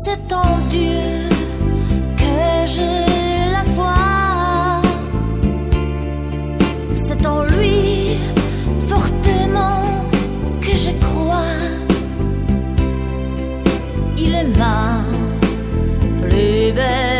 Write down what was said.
C'est en Dieu que j'ai la foi. C'est en lui fortement que je crois. Il est ma plus belle